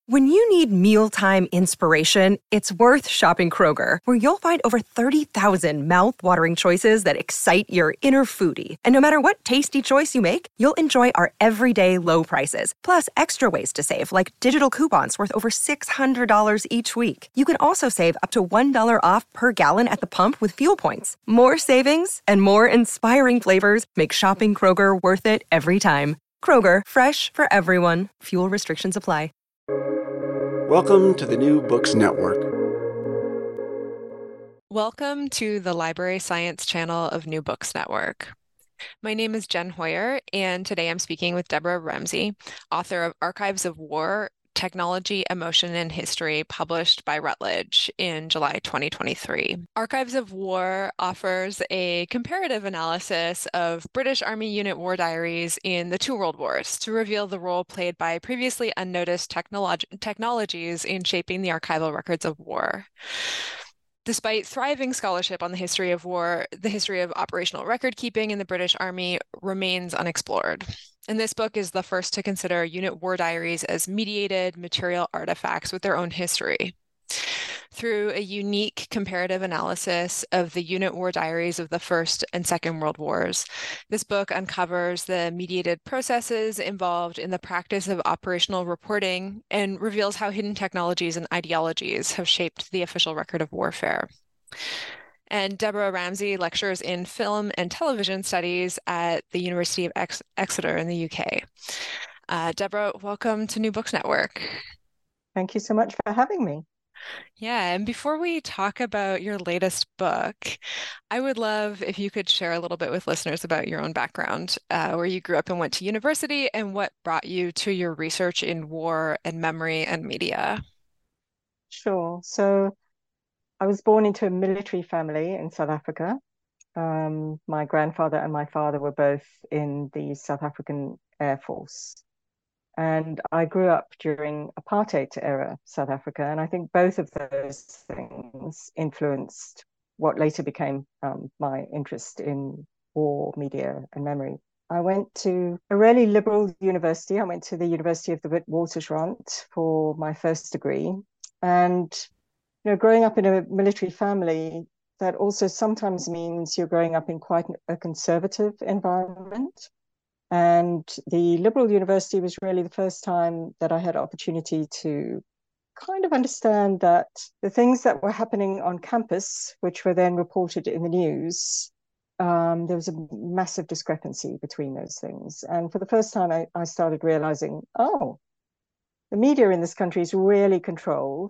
When you need mealtime inspiration, it's worth shopping Kroger, where you'll find over 30,000 mouth-watering choices that excite your inner foodie. And no matter what tasty choice you make, you'll enjoy our everyday low prices, plus extra ways to save, like digital coupons worth over $600 each week. You can also save up to $1 off per gallon at the pump with fuel points. More savings and more inspiring flavors make shopping Kroger worth it every time. Kroger, fresh for everyone. Fuel restrictions apply. Welcome to the New Books Network. Welcome to the Library Science channel of New Books Network. My name is Jen Hoyer, and today I'm speaking with Deborah Ramsey, author of Archives of War, Technology, Emotion, and History, published by Routledge in July 2023. Archives of War offers a comparative analysis of British Army unit war diaries in the two World Wars to reveal the role played by previously unnoticed technologies in shaping the archival records of war. Despite thriving scholarship on the history of war, the history of operational record keeping in the British Army remains unexplored. And this book is the first to consider unit war diaries as mediated material artifacts with their own history. Through a unique comparative analysis of the unit war diaries of the First and Second World Wars, this book uncovers the mediated processes involved in the practice of operational reporting and reveals how hidden technologies and ideologies have shaped the official record of warfare. And Deborah Ramsey lectures in film and television studies at the University of Exeter in the UK. Deborah, welcome to New Books Network. Thank you so much for having me. Yeah, and before we talk about your latest book, I would love if you could share a little bit with listeners about your own background, where you grew up and went to university, and what brought you to your research in war and memory and media. Sure. So I was born into a military family in South Africa. My grandfather and my father were both in the South African Air Force. And I grew up during apartheid era South Africa. And I think both of those things influenced what later became my interest in war, media, and memory. I went to a really liberal university. I went to the University of the Witwatersrand for my first degree. And growing up in a military family, that also sometimes means you're growing up in quite a conservative environment. And the liberal university was really the first time that I had opportunity to kind of understand that the things that were happening on campus, which were then reported in the news, there was a massive discrepancy between those things. And for the first time, I started realizing, oh, the media in this country is really controlled.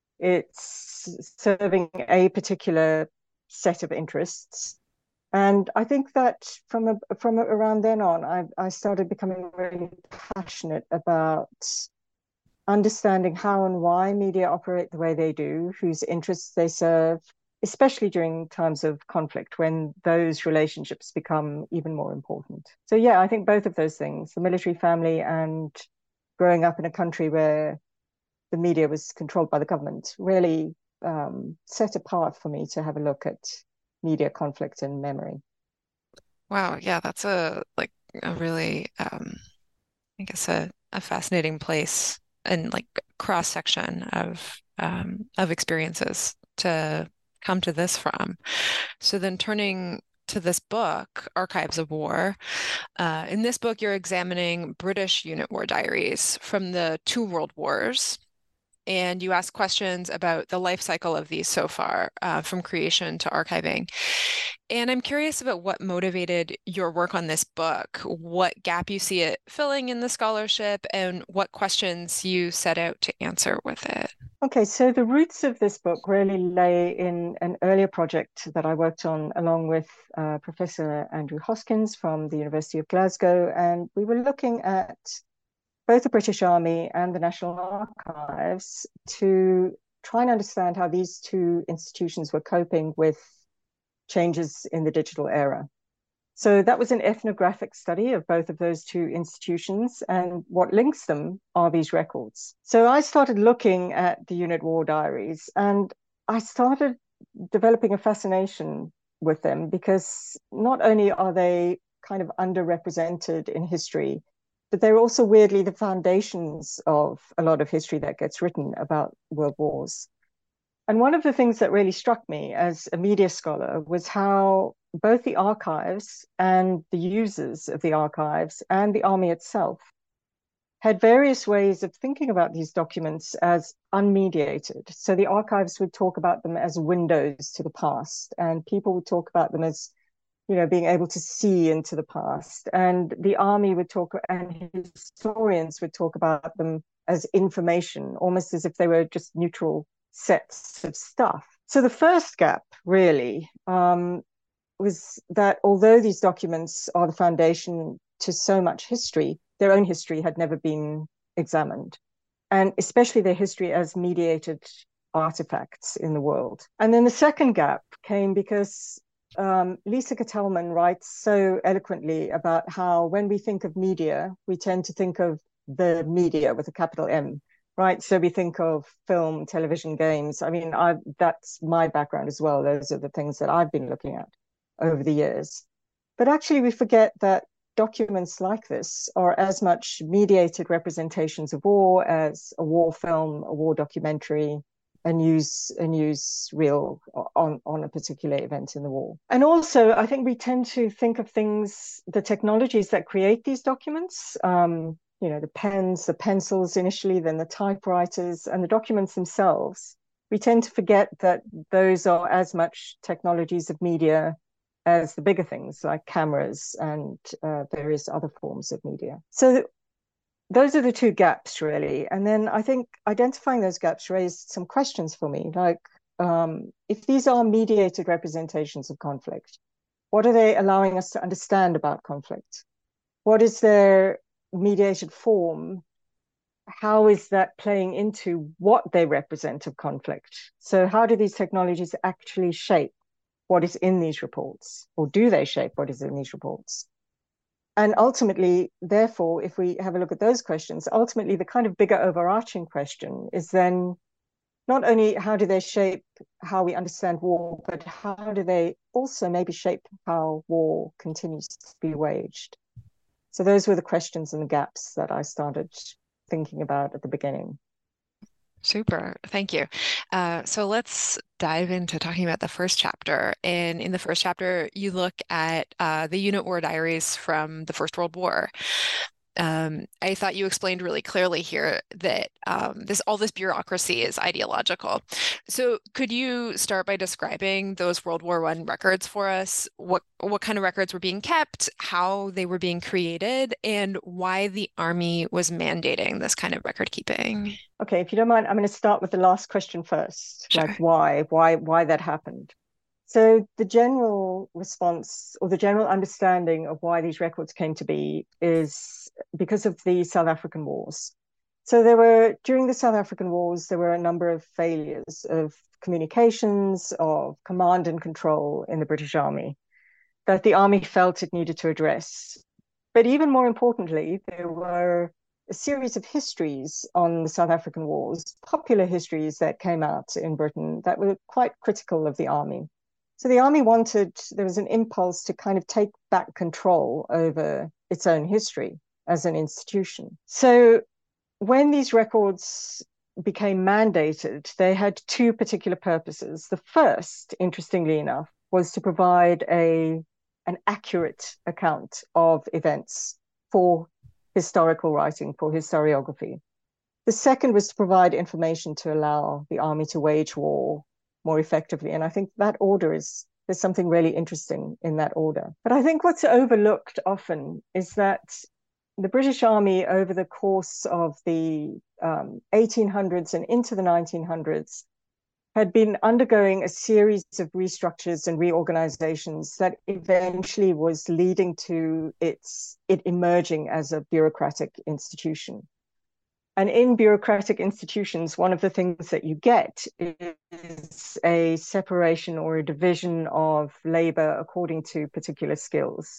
It's serving a particular set of interests. And I think that from around then on, I started becoming really passionate about understanding how and why media operate the way they do, whose interests they serve, especially during times of conflict when those relationships become even more important. So yeah, I think both of those things, the military family and growing up in a country where the media was controlled by the government, really set apart for me to have a look at media conflict and memory. Wow, yeah, that's a really I guess a fascinating place and like cross section of experiences to come to this from. So then turning to this book, Archives of War, in this book you're examining British unit war diaries from the two World Wars. And you ask questions about the life cycle of these so far, from creation to archiving. And I'm curious about what motivated your work on this book, what gap you see it filling in the scholarship, and what questions you set out to answer with it. Okay, so the roots of this book really lay in an earlier project that I worked on along with Professor Andrew Hoskins from the University of Glasgow. And we were looking at both the British Army and the National Archives to try and understand how these two institutions were coping with changes in the digital era. So that was an ethnographic study of both of those two institutions, and what links them are these records. So I started looking at the unit war diaries, and I started developing a fascination with them because not only are they kind of underrepresented in history, but they're also weirdly the foundations of a lot of history that gets written about world wars. And one of the things that really struck me as a media scholar was how both the archives and the users of the archives and the army itself had various ways of thinking about these documents as unmediated. So the archives would talk about them as windows to the past, and people would talk about them as, being able to see into the past. And the army would talk, and historians would talk about them as information, almost as if they were just neutral sets of stuff. So the first gap really was that although these documents are the foundation to so much history, their own history had never been examined, and especially their history as mediated artifacts in the world. And then the second gap came because Lisa Kettelman writes so eloquently about how when we think of media, we tend to think of the media with a capital M, right? So we think of film, television, games. I mean, that's my background as well. Those are the things that I've been looking at over the years. But actually, we forget that documents like this are as much mediated representations of war as a war film, a war documentary, a news reel on a particular event in the war. And also, I think we tend to think of things, the technologies that create these documents, the pens, the pencils initially, then the typewriters, and the documents themselves. We tend to forget that those are as much technologies of media as the bigger things like cameras and various other forms of media. So those are the two gaps, really. And then I think identifying those gaps raised some questions for me, like if these are mediated representations of conflict, what are they allowing us to understand about conflict? What is their mediated form? How is that playing into what they represent of conflict? So how do these technologies actually shape what is in these reports, or do they shape what is in these reports? And ultimately, therefore, if we have a look at those questions, ultimately the kind of bigger overarching question is then not only how do they shape how we understand war, but how do they also maybe shape how war continues to be waged? So those were the questions and the gaps that I started thinking about at the beginning. Super. Thank you. So let's dive into talking about the first chapter. And in the first chapter, you look at the unit war diaries from the First World War. I thought you explained really clearly here that all this bureaucracy is ideological. So could you start by describing those World War I records for us? What kind of records were being kept, how they were being created, and why the Army was mandating this kind of record keeping? Okay, if you don't mind, I'm going to start with the last question first. Sure. Like why that happened. So the general response or the general understanding of why these records came to be is because of the South African Wars. So during the South African Wars, there were a number of failures of communications, of command and control in the British Army that the Army felt it needed to address. But even more importantly, there were a series of histories on the South African Wars, popular histories that came out in Britain that were quite critical of the Army. So the Army there was an impulse to kind of take back control over its own history as an institution. So when these records became mandated, they had two particular purposes. The first, interestingly enough, was to provide an accurate account of events for historical writing, for historiography. The second was to provide information to allow the Army to wage war more effectively. And I think that there's something really interesting in that order. But I think what's overlooked often is that the British Army over the course of the 1800s and into the 1900s had been undergoing a series of restructures and reorganizations that eventually was leading to it emerging as a bureaucratic institution. And in bureaucratic institutions, one of the things that you get is a separation or a division of labor according to particular skills.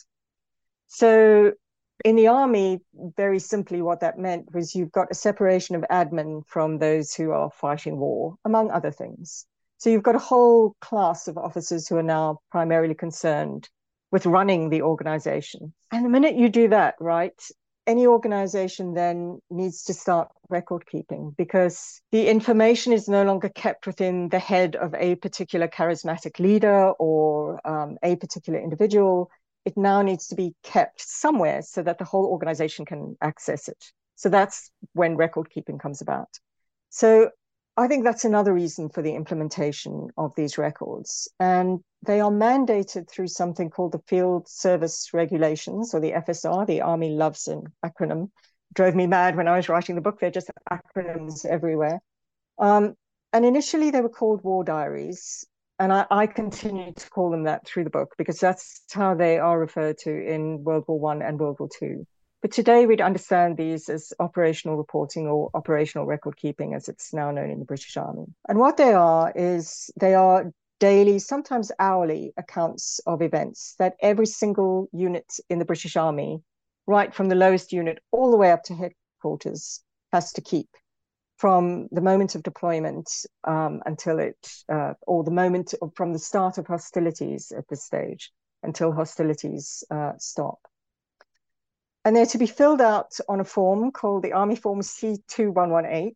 So in the Army, very simply, what that meant was you've got a separation of admin from those who are fighting war, among other things. So you've got a whole class of officers who are now primarily concerned with running the organization. And the minute you do that, right, any organization then needs to start record keeping, because the information is no longer kept within the head of a particular charismatic leader or a particular individual. It now needs to be kept somewhere so that the whole organization can access it. So that's when record keeping comes about. So I think that's another reason for the implementation of these records. And they are mandated through something called the Field Service Regulations, or the FSR. The Army loves an acronym. It drove me mad when I was writing the book. They're just acronyms everywhere. And initially they were called war diaries. And I continue to call them that through the book, because that's how they are referred to in World War I and World War II. But today we'd understand these as operational reporting, or operational record keeping, as it's now known in the British Army. And what they are is they are daily, sometimes hourly accounts of events that every single unit in the British Army, right from the lowest unit all the way up to headquarters, has to keep, from the moment of deployment until or the moment from the start of hostilities at this stage until hostilities stop. And they're to be filled out on a form called the Army Form C2118.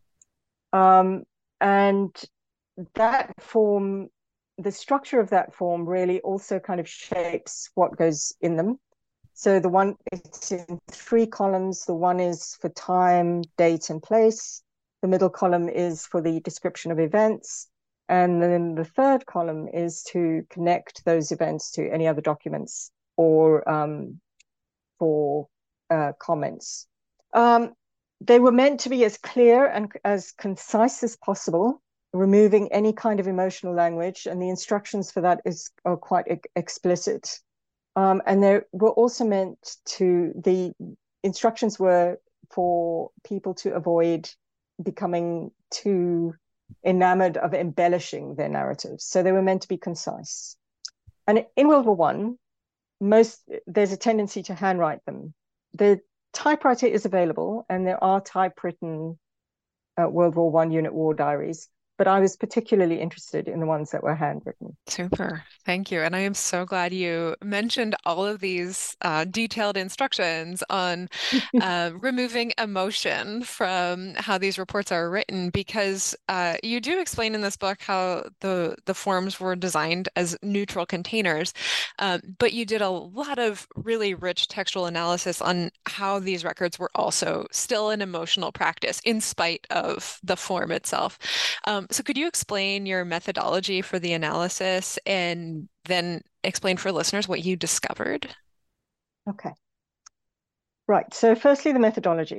And that form, the structure of that form really also kind of shapes what goes in them. So it's in 3 columns. The one is for time, date, and place. The middle column is for the description of events. And then the third column is to connect those events to any other documents or for comments. They were meant to be as clear and as concise as possible, removing any kind of emotional language, and the instructions for that are quite explicit. And they were also the instructions were for people to avoid becoming too enamored of embellishing their narratives. So they were meant to be concise. And in World War I, there's a tendency to handwrite them. The typewriter is available, and there are typewritten World War I unit war diaries, but I was particularly interested in the ones that were handwritten. Super. Thank you. And I am so glad you mentioned all of these detailed instructions on removing emotion from how these reports are written, because you do explain in this book how the forms were designed as neutral containers, but you did a lot of really rich textual analysis on how these records were also still an emotional practice in spite of the form itself. So could you explain your methodology for the analysis and then explain for listeners what you discovered? Okay. Right. So firstly, the methodology.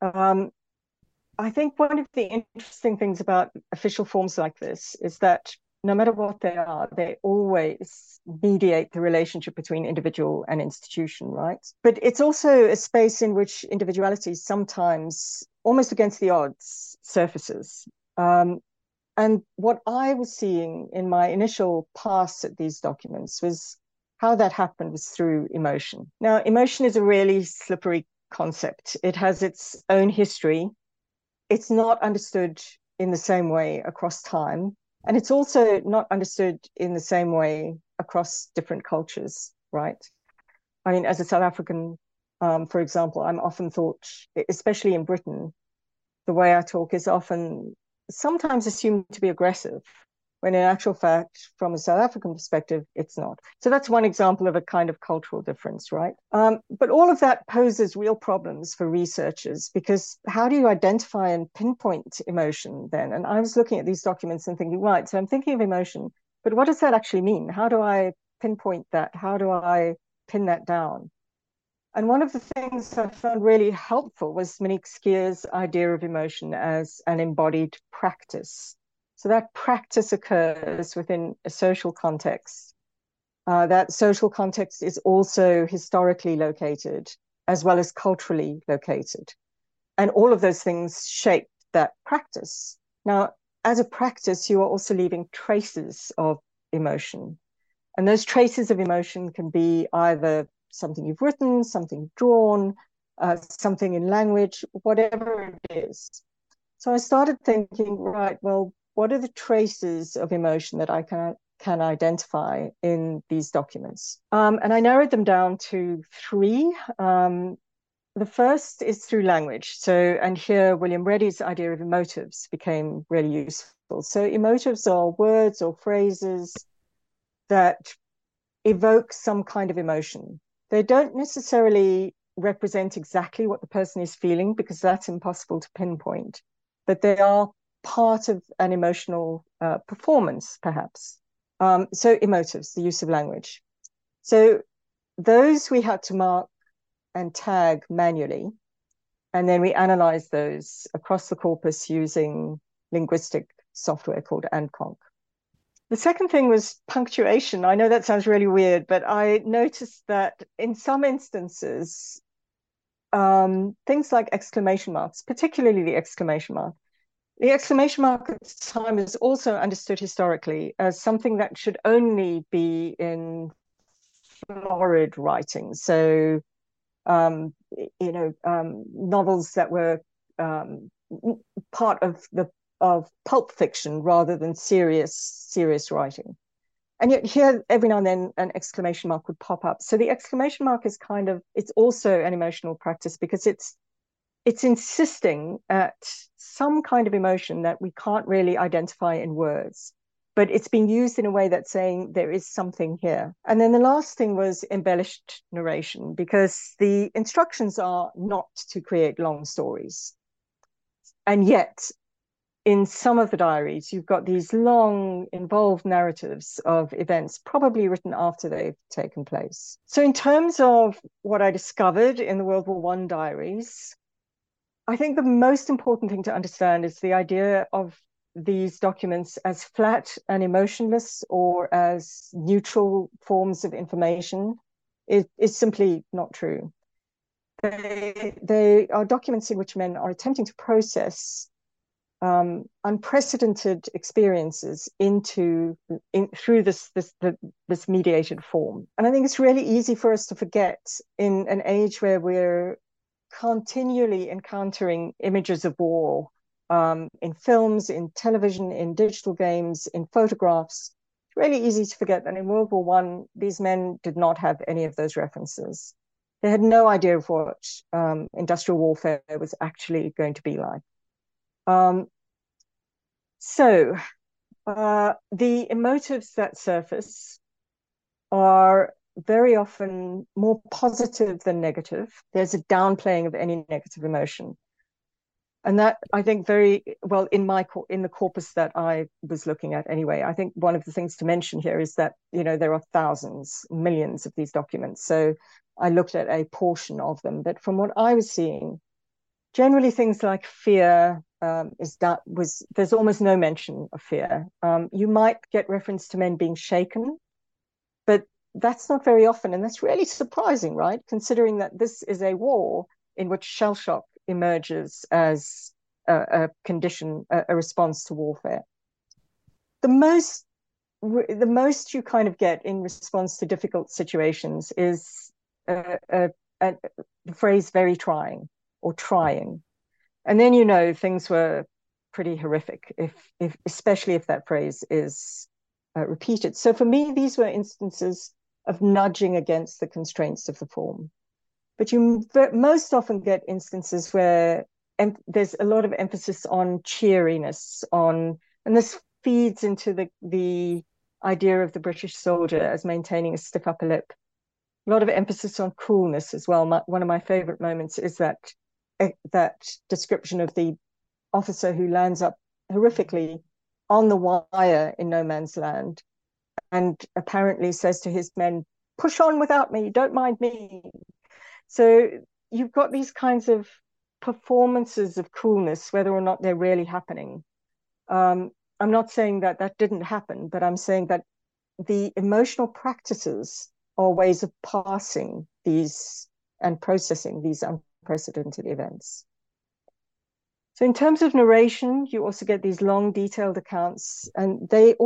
I think one of the interesting things about official forms like this is that no matter what they are, they always mediate the relationship between individual and institution, right? But it's also a space in which individuality sometimes, almost against the odds, surfaces. And what I was seeing in my initial pass at these documents was how that happened was through emotion. Now, emotion is a really slippery concept. It has its own history. It's not understood in the same way across time. And it's also not understood in the same way across different cultures, right? I mean, as a South African, for example, I'm often thought, especially in Britain, the way I talk is often sometimes assumed to be aggressive, when in actual fact, from a South African perspective, it's not. So that's one example of a kind of cultural difference, right? But all of that poses real problems for researchers, because how do you identify and pinpoint emotion then? And I was looking at these documents and thinking, right, so I'm thinking of emotion, but what does that actually mean? How do I pinpoint that? How do I pin that down? And one of the things I found really helpful was Monique Skier's idea of emotion as an embodied practice. So that practice occurs within a social context. That social context is also historically located as well as culturally located. And all of those things shape that practice. Now, as a practice, you are also leaving traces of emotion. And those traces of emotion can be either something you've written, something drawn, something in language, whatever it is. So I started thinking, right, well, what are the traces of emotion that I can identify in these documents? And I narrowed them down to 3. The first is through language. So, and here William Reddy's idea of emotives became really useful. So emotives are words or phrases that evoke some kind of emotion. They don't necessarily represent exactly what the person is feeling, because that's impossible to pinpoint, but they are part of an emotional performance, perhaps. So emotives, the use of language. So those we had to mark and tag manually, and then we analyze those across the corpus using linguistic software called ANCONC. The second thing was punctuation. I know that sounds really weird, but I noticed that in some instances, things like exclamation marks, particularly the exclamation mark at the time is also understood historically as something that should only be in florid writing. So, novels that were part of pulp fiction rather than serious writing. And yet here, every now and then, an exclamation mark would pop up. So the exclamation mark is it's also an emotional practice, because it's insisting at some kind of emotion that we can't really identify in words, but it's being used in a way that's saying there is something here. And then the last thing was embellished narration, because the instructions are not to create long stories. And yet, in some of the diaries, you've got these long, involved narratives of events, probably written after they've taken place. So in terms of what I discovered in the World War I diaries, I think the most important thing to understand is the idea of these documents as flat and emotionless, or as neutral forms of information is simply not true. They are documents in which men are attempting to process unprecedented experiences through this mediated form. And I think it's really easy for us to forget, in an age where we're continually encountering images of war, in films, in television, in digital games, in photographs. It's really easy to forget that in World War I, these men did not have any of those references. They had no idea of what industrial warfare was actually going to be like. So the emotives that surface are very often more positive than negative. There's a downplaying of any negative emotion. And that, I think, very well in the corpus that I was looking at anyway, I think one of the things to mention here is that, there are thousands, millions of these documents. So I looked at a portion of them, but from what I was seeing, generally things like fear, there's almost no mention of fear. You might get reference to men being shaken, but that's not very often. And that's really surprising, right? Considering that this is a war in which shell shock emerges as a condition, a response to warfare. The most you kind of get in response to difficult situations is the phrase "very trying" or "trying," and then things were pretty horrific, if especially if that phrase is repeated. So for me, these were instances of nudging against the constraints of the form. But you most often get instances where there's a lot of emphasis on cheeriness, and this feeds into the idea of the British soldier as maintaining a stiff upper lip. A lot of emphasis on coolness as well. One of my favorite moments is that description of the officer who lands up horrifically on the wire in no man's land, and apparently says to his men, "Push on without me, don't mind me." So you've got these kinds of performances of coolness, whether or not they're really happening. I'm not saying that didn't happen, but I'm saying that the emotional practices are ways of passing these and processing these unprecedented events. So in terms of narration, you also get these long, detailed accounts, and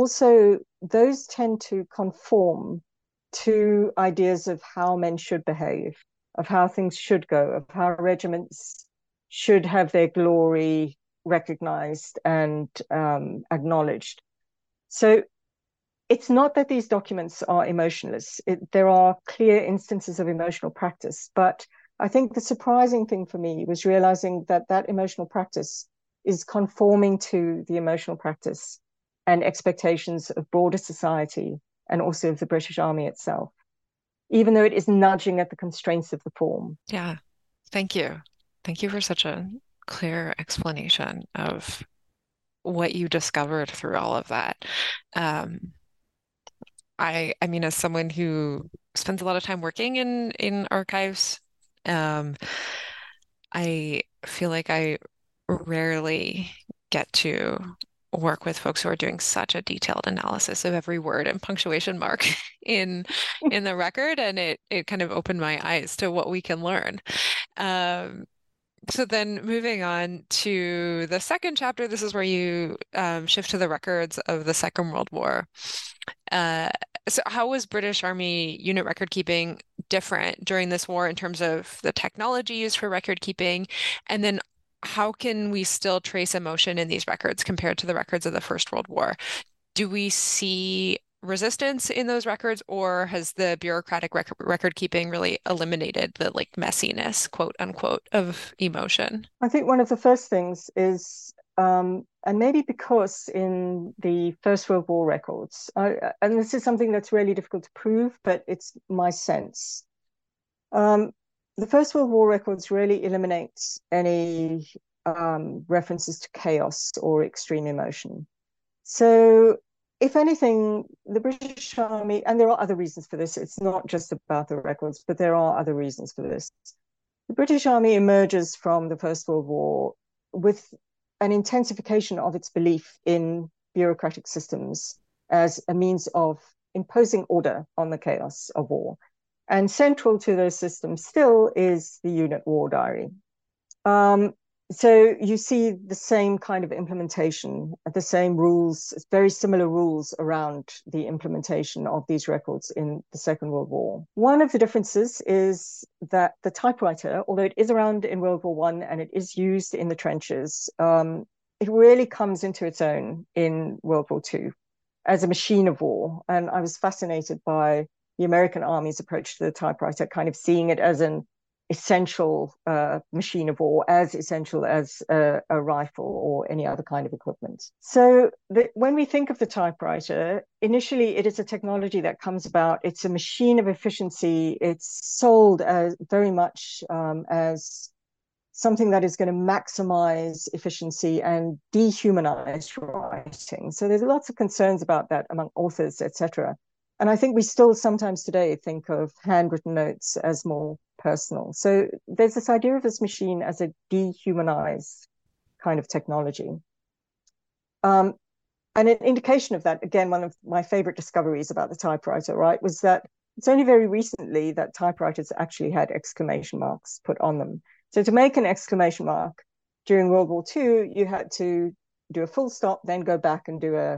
those tend to conform to ideas of how men should behave, of how things should go, of how regiments should have their glory recognized and acknowledged. So it's not that these documents are emotionless. There are clear instances of emotional practice, but I think the surprising thing for me was realizing that that emotional practice is conforming to the emotional practice and expectations of broader society and also of the British Army itself, even though it is nudging at the constraints of the form. Yeah, thank you. Thank you for such a clear explanation of what you discovered through all of that. Um, I mean, as someone who spends a lot of time working in archives, um, I feel like I rarely get to work with folks who are doing such a detailed analysis of every word and punctuation mark in in the record, and it kind of opened my eyes to what we can learn. Um, so then moving on to the second chapter, this is where you shift to the records of the Second World War. Uh, so how was British Army unit record keeping different during this war in terms of the technology used for record keeping? And then how can we still trace emotion in these records compared to the records of the First World War? Do we see resistance in those records, or has the bureaucratic record keeping really eliminated the like messiness, quote unquote, of emotion? I think one of the first things is, and maybe because in the First World War records, and this is something that's really difficult to prove, but it's my sense. The First World War records really eliminate any references to chaos or extreme emotion. So, if anything, the British Army, and there are other reasons for this, it's not just about the records, but there are other reasons for this. The British Army emerges from the First World War with an intensification of its belief in bureaucratic systems as a means of imposing order on the chaos of war. And central to those systems still is the unit war diary. So you see the same kind of implementation, the same rules, very similar rules around the implementation of these records in the Second World War. One of the differences is that the typewriter, although it is around in World War I and it is used in the trenches, it really comes into its own in World War II as a machine of war. And I was fascinated by the American Army's approach to the typewriter, kind of seeing it as an essential machine of war, as essential as a rifle or any other kind of equipment. So when we think of the typewriter, initially it is a technology that comes about. It's a machine of efficiency. It's sold as very much as something that is going to maximize efficiency and dehumanize writing. So there's lots of concerns about that among authors, etc. And I think we still sometimes today think of handwritten notes as more personal. So there's this idea of this machine as a dehumanized kind of technology. And an indication of that, again, one of my favorite discoveries about the typewriter, right, was that it's only very recently that typewriters actually had exclamation marks put on them. So to make an exclamation mark during World War II, you had to do a full stop, then go back and do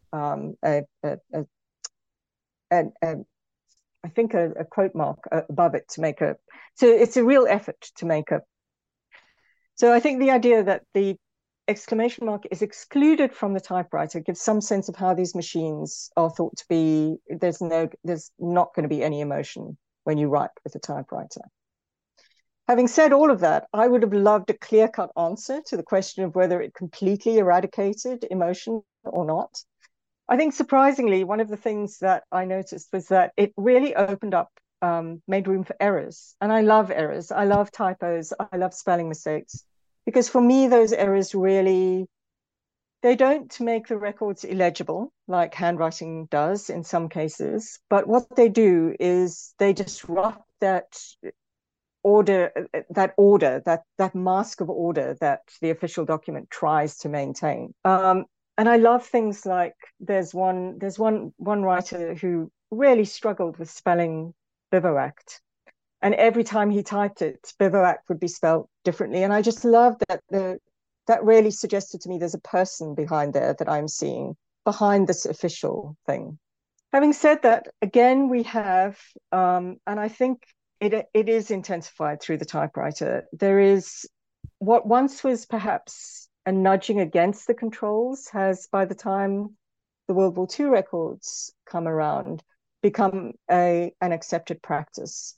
I think a quote mark above it to make a, so it's a real effort to make a. So I think the idea that the exclamation mark is excluded from the typewriter gives some sense of how these machines are thought to be, there's not going to be any emotion when you write with a typewriter. Having said all of that, I would have loved a clear-cut answer to the question of whether it completely eradicated emotion or not. I think surprisingly, one of the things that I noticed was that it really opened up, made room for errors. And I love errors. I love typos. I love spelling mistakes. Because for me, those errors really, they don't make the records illegible, like handwriting does in some cases. But what they do is they disrupt that order, that mask of order that the official document tries to maintain. And I love things like there's one writer who really struggled with spelling bivouac. And every time he typed it, bivouac would be spelled differently. And I just love that that really suggested to me there's a person behind there that I'm seeing behind this official thing. Having said that, again, we have, and I think it is intensified through the typewriter. There is what once was perhaps a nudging against the controls has, by the time the World War II records come around, become an accepted practice.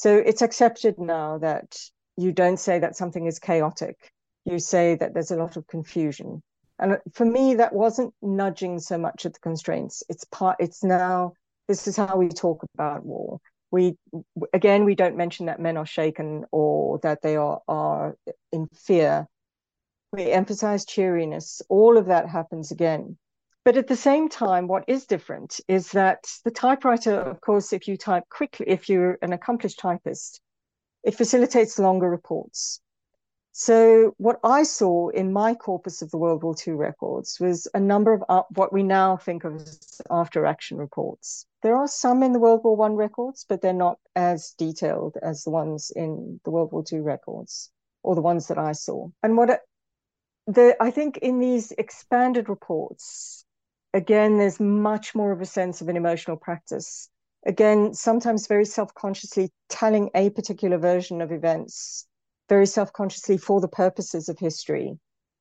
So it's accepted now that you don't say that something is chaotic. You say that there's a lot of confusion. And for me, that wasn't nudging so much at the constraints. It's now, this is how we talk about war. We don't mention that men are shaken or that they are in fear. We emphasize cheeriness. All of that happens again. But at the same time, what is different is that the typewriter, of course, if you type quickly, if you're an accomplished typist, it facilitates longer reports. So what I saw in my corpus of the World War II records was a number of what we now think of as after action reports. There are some in the World War I records, but they're not as detailed as the ones in the World War II records, or the ones that I saw. And I think in these expanded reports, again, there's much more of a sense of an emotional practice. Again, sometimes very self-consciously telling a particular version of events, very self-consciously for the purposes of history.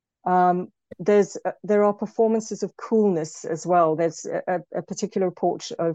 There are performances of coolness as well. There's a particular report of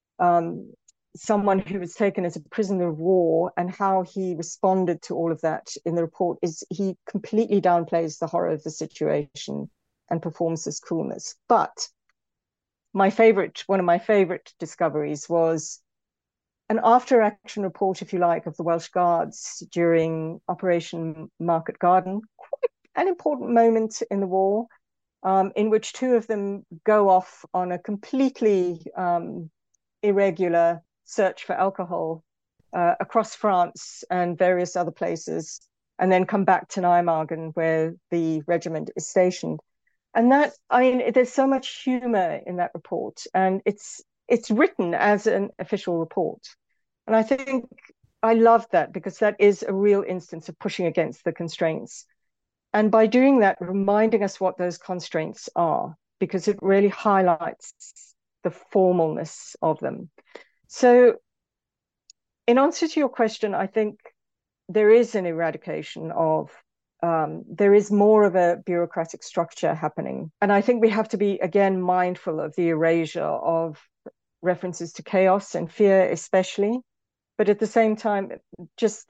someone who was taken as a prisoner of war, and how he responded to all of that in the report is he completely downplays the horror of the situation and performs this coolness. But one of my favorite discoveries was an after action report, if you like, of the Welsh Guards during Operation Market Garden, quite an important moment in the war, in which two of them go off on a completely irregular search for alcohol across France and various other places, and then come back to Nijmegen, where the regiment is stationed. And that, I mean, there's so much humor in that report, and it's written as an official report. And I think I love that, because that is a real instance of pushing against the constraints. And by doing that, reminding us what those constraints are, because it really highlights the formalness of them. So in answer to your question, I think there is an eradication of, there is more of a bureaucratic structure happening. And I think we have to be, again, mindful of the erasure of references to chaos and fear, especially. But at the same time, just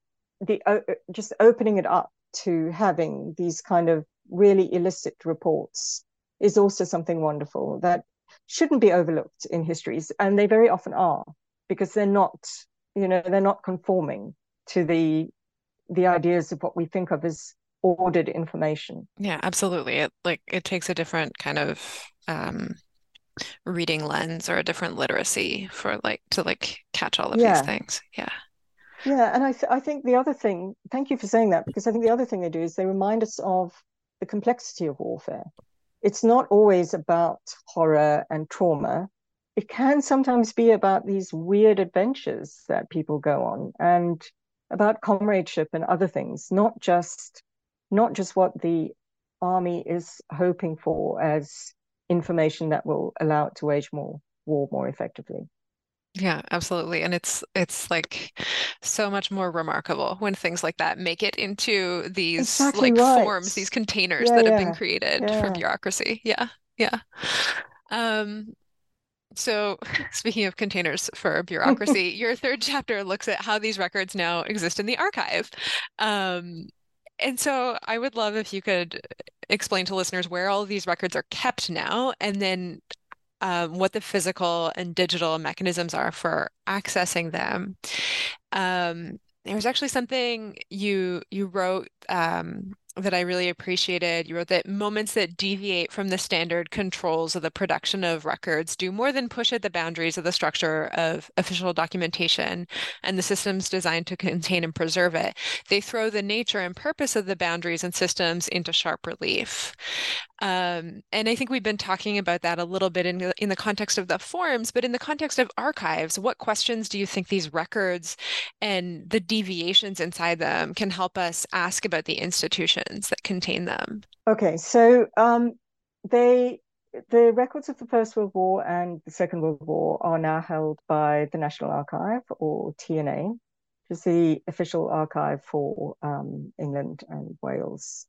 just opening it up to having these kind of really illicit reports is also something wonderful that shouldn't be overlooked in histories, and they very often are, because they're not conforming to the ideas of what we think of as ordered information. Yeah, absolutely. It takes a different kind of reading lens or a different literacy for to catch all of these things. Yeah. Yeah, and I think the other thing, thank you for saying that, because I think the other thing they do is they remind us of the complexity of warfare. It's not always about horror and trauma. It can sometimes be about these weird adventures that people go on, and about comradeship and other things, not just what the army is hoping for as information that will allow it to wage war more effectively. Yeah, absolutely. And it's like so much more remarkable when things like that make it into these Exactly right. forms, these containers Yeah, that have been yeah, created for yeah. bureaucracy. Yeah, yeah. Um, so speaking of containers for bureaucracy, your third chapter looks at how these records now exist in the archive. Um, and so I would love if you could explain to listeners where all of these records are kept now, and then what the physical and digital mechanisms are for accessing them. There was actually something you wrote that I really appreciated. You wrote that moments that deviate from the standard controls of the production of records do more than push at the boundaries of the structure of official documentation and the systems designed to contain and preserve it. They throw the nature and purpose of the boundaries and systems into sharp relief. And I think we've been talking about that a little bit in the context of the forms, but in the context of archives, what questions do you think these records and the deviations inside them can help us ask about the institutions that contain them? Okay, so the records of the First World War and the Second World War are now held by the National Archive, or TNA, which is the official archive for England and Wales.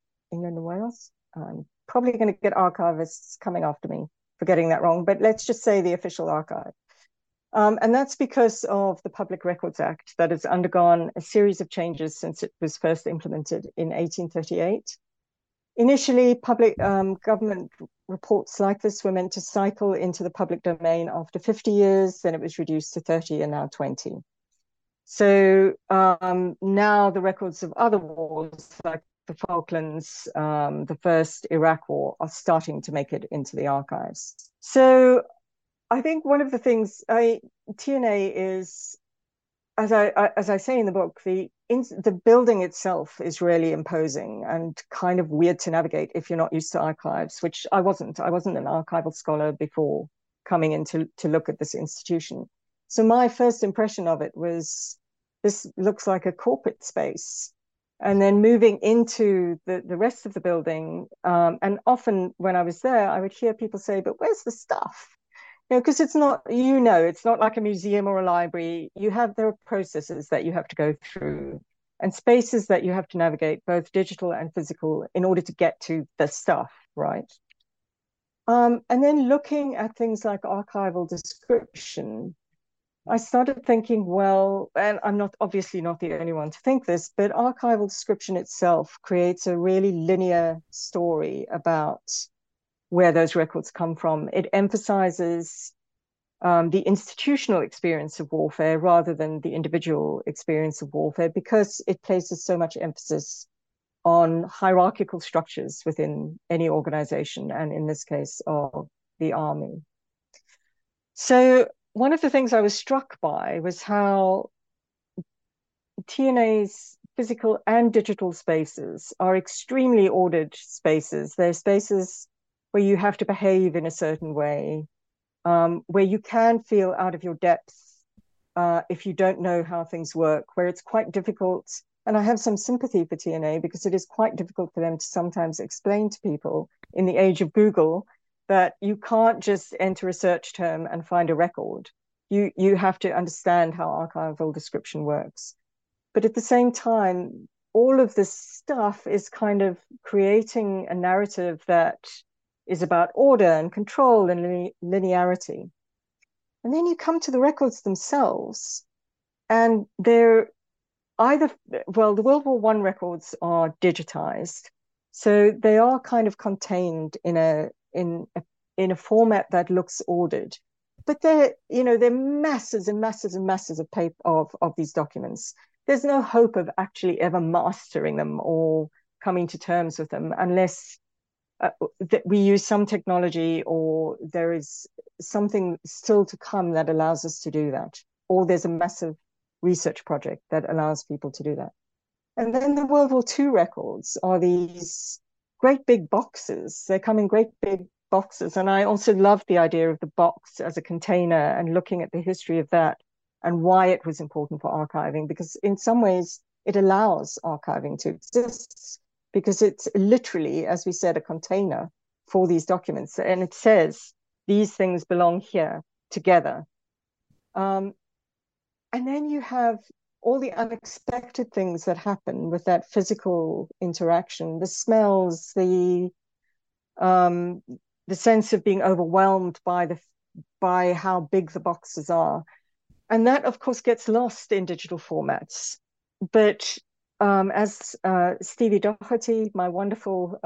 I'm probably going to get archivists coming after me for getting that wrong, but let's just say the official archive. And that's because of the Public Records Act that has undergone a series of changes since it was first implemented in 1838. Initially, public government reports like this were meant to cycle into the public domain after 50 years, then it was reduced to 30 and now 20. So now the records of other wars, like the Falklands, the first Iraq War, are starting to make it into the archives. So I think one of the things TNA is, as I say in the book, the building itself is really imposing and kind of weird to navigate if you're not used to archives, which I wasn't. I wasn't an archival scholar before coming in to look at this institution. So my first impression of it was, this looks like a corporate space. And then moving into the rest of the building, and often when I was there, I would hear people say, but where's the stuff? Because it's not, it's not like a museum or a library. There are processes that you have to go through and spaces that you have to navigate, both digital and physical, in order to get to the stuff, right? And then looking at things like archival description, I started thinking, well, and I'm obviously not the only one to think this, but archival description itself creates a really linear story about where those records come from. It emphasizes the institutional experience of warfare rather than the individual experience of warfare, because it places so much emphasis on hierarchical structures within any organization, and in this case of the army. So one of the things I was struck by was how TNA's physical and digital spaces are extremely ordered spaces. They're spaces where you have to behave in a certain way, where you can feel out of your depth if you don't know how things work, where it's quite difficult. And I have some sympathy for TNA because it is quite difficult for them to sometimes explain to people in the age of Google that you can't just enter a search term and find a record. You have to understand how archival description works. But at the same time, all of this stuff is kind of creating a narrative that is about order and control and linearity. And then you come to the records themselves, and they're the World War I records are digitized. So they are kind of contained in a format that looks ordered. But they're masses and masses and masses of paper of these documents. There's no hope of actually ever mastering them or coming to terms with them unless that we use some technology, or there is something still to come that allows us to do that, or there's a massive research project that allows people to do that. And then the World War II records are these great big boxes. They come in great big boxes. And I also love the idea of the box as a container and looking at the history of that and why it was important for archiving, because in some ways it allows archiving to exist, because it's literally, as we said, a container for these documents. And it says, these things belong here together. And then you have all the unexpected things that happen with that physical interaction, the smells, the sense of being overwhelmed by how big the boxes are. And that, of course, gets lost in digital formats. But as Stevie Doherty, my wonderful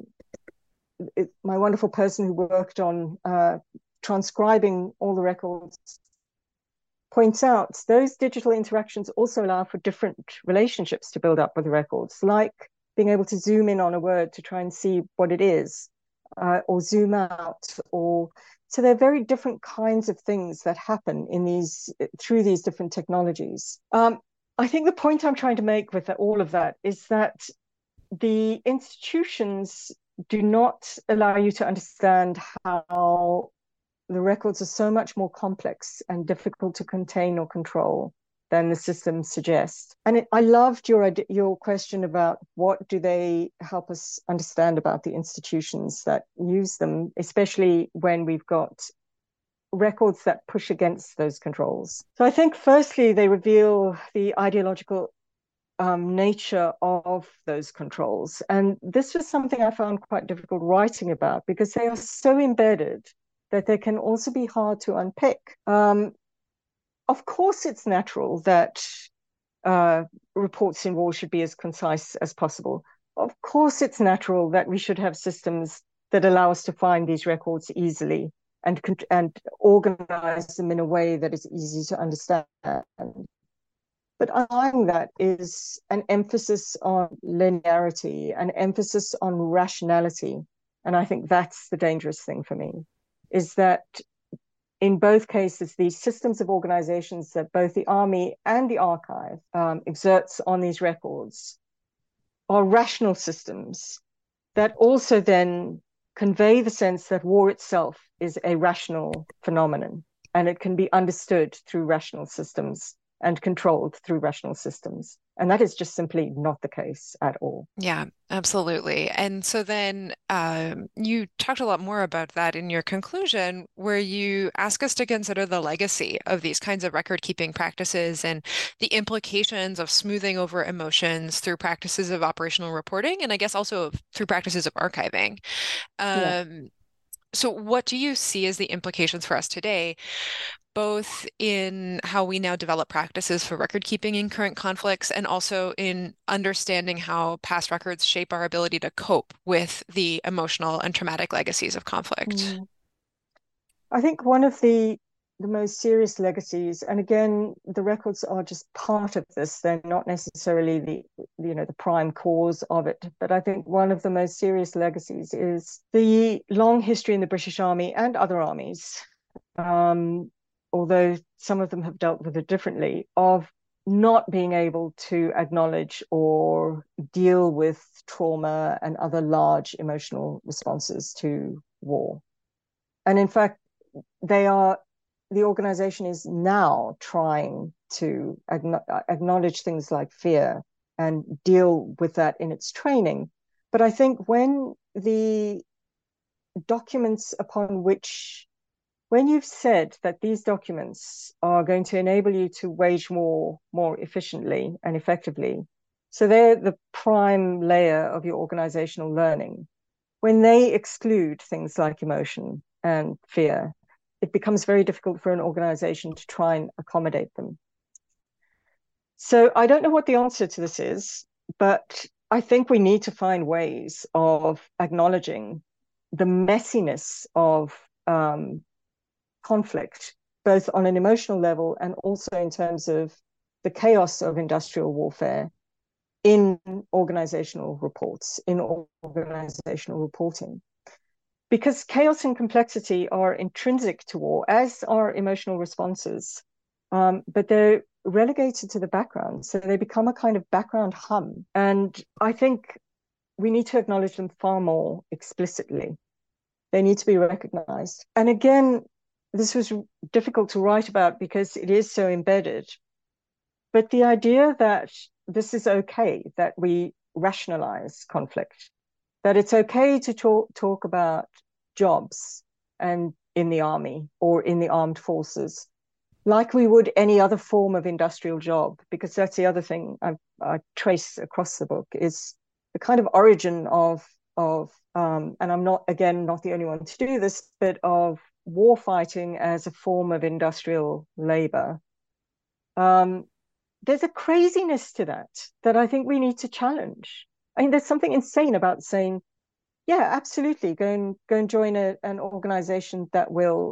person who worked on transcribing all the records, points out, those digital interactions also allow for different relationships to build up with the records, like being able to zoom in on a word to try and see what it is, or zoom out, so there are very different kinds of things that happen through these different technologies. I think the point I'm trying to make with all of that is that the institutions do not allow you to understand how the records are so much more complex and difficult to contain or control than the systems suggest. And I loved your question about what do they help us understand about the institutions that use them, especially when we've got records that push against those controls. So I think firstly, they reveal the ideological nature of those controls. And this was something I found quite difficult writing about, because they are so embedded that they can also be hard to unpick. of course, it's natural that reports in war should be as concise as possible. Of course, it's natural that we should have systems that allow us to find these records easily and organize them in a way that is easy to understand. But underlying that is an emphasis on linearity, an emphasis on rationality. And I think that's the dangerous thing for me, is that in both cases, these systems of organizations that both the army and the archive exerts on these records are rational systems that also then convey the sense that war itself is a rational phenomenon, and it can be understood through rational systems and controlled through rational systems. And that is just simply not the case at all. Yeah, absolutely. And so then you talked a lot more about that in your conclusion, where you ask us to consider the legacy of these kinds of record-keeping practices and the implications of smoothing over emotions through practices of operational reporting, and I guess also through practices of archiving. Yeah. So what do you see as the implications for us today, both in how we now develop practices for record keeping in current conflicts and also in understanding how past records shape our ability to cope with the emotional and traumatic legacies of conflict? I think one of the most serious legacies, and again, the records are just part of this. They're not necessarily the prime cause of it. But I think one of the most serious legacies is the long history in the British Army and other armies, although some of them have dealt with it differently, of not being able to acknowledge or deal with trauma and other large emotional responses to war. And in fact, the organization is now trying to acknowledge things like fear and deal with that in its training. But I think when the documents when you've said that these documents are going to enable you to wage war more efficiently and effectively, so they're the prime layer of your organizational learning, when they exclude things like emotion and fear, it becomes very difficult for an organization to try and accommodate them. So I don't know what the answer to this is, but I think we need to find ways of acknowledging the messiness of conflict, both on an emotional level and also in terms of the chaos of industrial warfare in organizational reports, in organizational reporting. Because chaos and complexity are intrinsic to war, as are emotional responses, but they're relegated to the background. So they become a kind of background hum. And I think we need to acknowledge them far more explicitly. They need to be recognized. And again, this was difficult to write about because it is so embedded. But the idea that this is okay, that we rationalize conflict, that it's okay to talk about jobs and in the army or in the armed forces, like we would any other form of industrial job, because that's the other thing I trace across the book is the kind of origin of and I'm not the only one to do this, but of war fighting as a form of industrial labor. There's a craziness to that I think we need to challenge. I mean, there's something insane about saying, yeah, absolutely, go and join an organization that will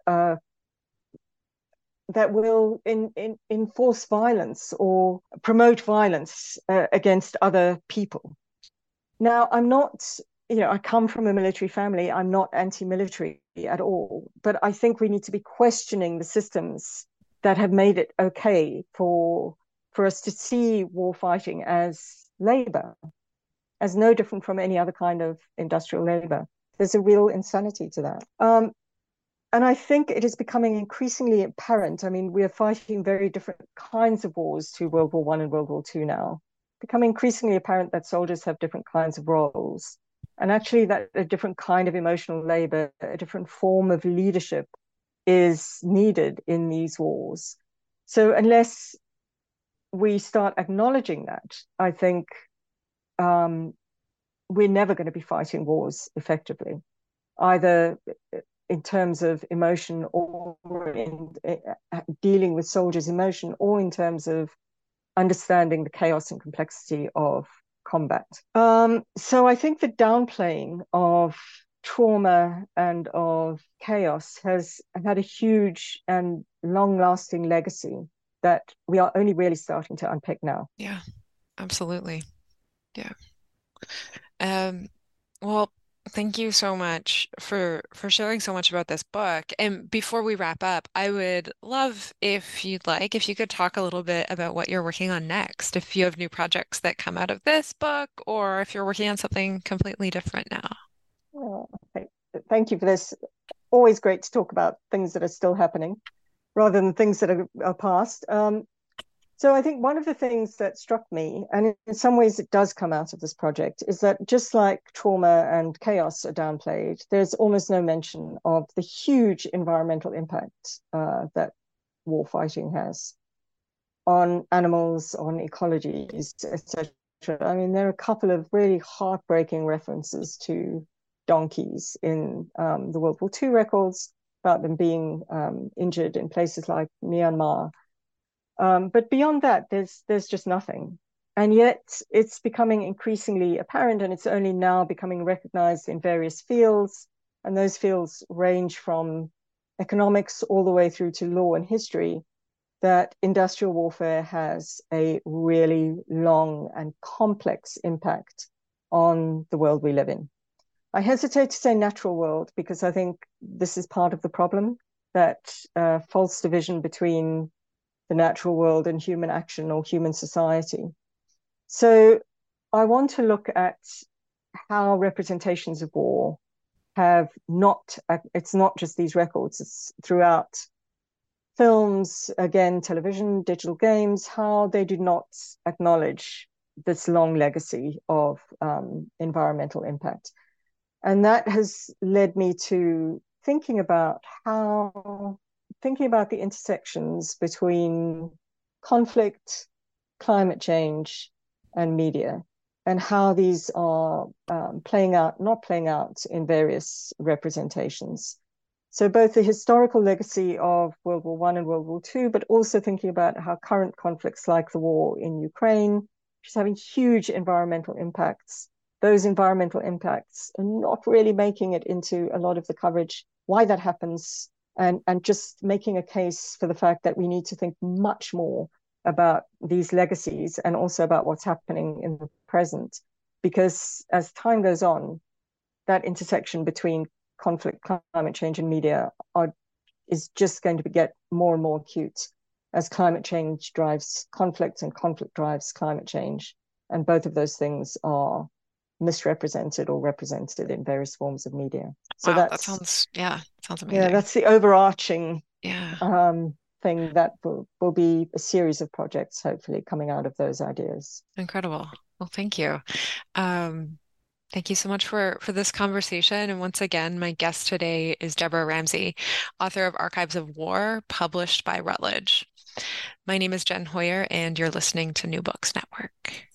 enforce violence or promote violence against other people. Now, I'm not, I come from a military family. I'm not anti-military at all, but I think we need to be questioning the systems that have made it okay for us to see war fighting as labor, as no different from any other kind of industrial labor. There's a real insanity to that. And I think it is becoming increasingly apparent. I mean, we are fighting very different kinds of wars to World War I and World War II now. Becoming increasingly apparent that soldiers have different kinds of roles. And actually that a different kind of emotional labor, a different form of leadership is needed in these wars. So unless we start acknowledging that, I think we're never going to be fighting wars effectively, either in terms of emotion or in dealing with soldiers' emotion or in terms of understanding the chaos and complexity of combat. So I think the downplaying of trauma and of chaos has had a huge and long-lasting legacy that we are only really starting to unpick now. Yeah, absolutely. Yeah. Um, well, thank you so much for sharing so much about this book. And before we wrap up, I would love if you'd like, if you could talk a little bit about what you're working on next, if you have new projects that come out of this book, or if you're working on something completely different now. Oh, thank you for this. Always great to talk about things that are still happening rather than things that are past. So I think one of the things that struck me, and in some ways it does come out of this project, is that just like trauma and chaos are downplayed, there's almost no mention of the huge environmental impact that war fighting has on animals, on ecologies, etc. I mean, there are a couple of really heartbreaking references to donkeys in the World War II records about them being injured in places like Myanmar. But beyond that, there's just nothing. And yet it's becoming increasingly apparent, and it's only now becoming recognized in various fields. And those fields range from economics all the way through to law and history, that industrial warfare has a really long and complex impact on the world we live in. I hesitate to say natural world because I think this is part of the problem, that false division between the natural world and human action or human society. So I want to look at how representations of war have not, it's not just these records, it's throughout films, again, television, digital games, how they do not acknowledge this long legacy of environmental impact. And that has led me to thinking about the intersections between conflict, climate change, and media, and how these are not playing out in various representations. So both the historical legacy of World War I and World War II, but also thinking about how current conflicts like the war in Ukraine, which is having huge environmental impacts, those environmental impacts are not really making it into a lot of the coverage, why that happens, and just making a case for the fact that we need to think much more about these legacies and also about what's happening in the present. Because as time goes on, that intersection between conflict, climate change, and media is just going to get more and more acute as climate change drives conflict and conflict drives climate change. And both of those things are misrepresented or represented in various forms of media. So Wow, that sounds amazing. Yeah, that's the overarching Yeah. Thing that will be a series of projects, hopefully, coming out of those ideas. Incredible. Well, thank you. Thank you so much for this conversation. And once again, my guest today is Deborah Ramsey, author of Archives of War, published by Routledge. My name is Jen Hoyer, and you're listening to New Books Network.